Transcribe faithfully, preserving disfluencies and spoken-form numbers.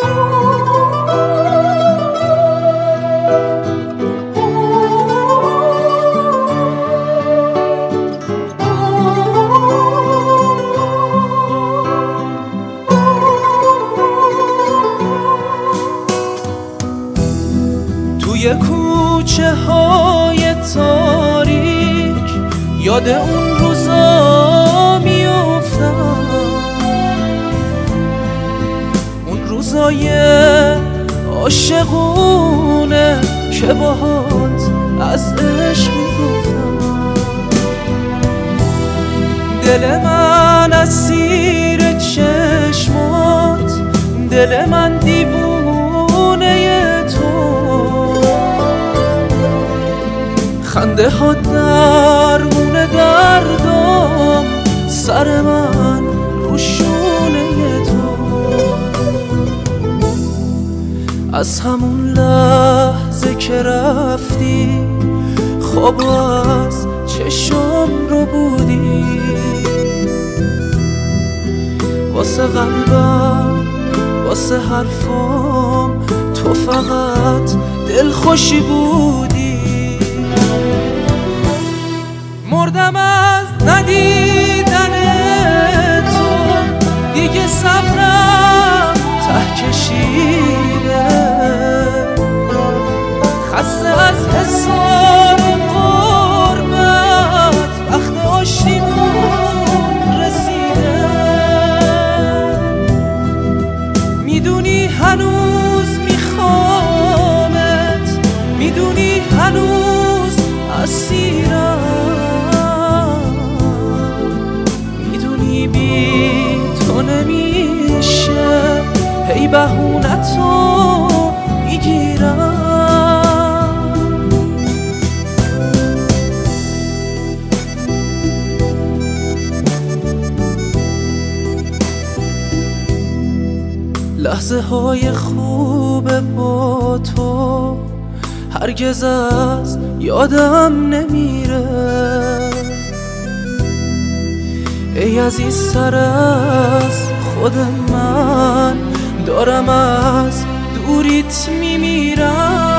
توی کوچه های تاریک یاد اون روزا میافتم، اون روزای عاشقونه که باهات از عشق میگفتم. دل من اسیر چشمات، دل من دیوونه تو، خنده ها درمون دردم، سر من رو شونه تو. از همون لحظه که رفتی خواب از چشم رو بودی، واسه قلبم واسه حرفام تو فقط دلخوشی بودی. مردم از ندیدن تو، دیگه صبرم ته کشیده، خسته از حساب قربت وقت آشتیمون رسیده. میدونی هنوز میخوامت، میدونی هنوز اسیرم، بی تو نمیشه، هی بهونتو میگیرم. لحظه های خوب با تو هرگز از یادم نمیره. ای عزیزتر از خود من، دارم از دوریت میمیرم.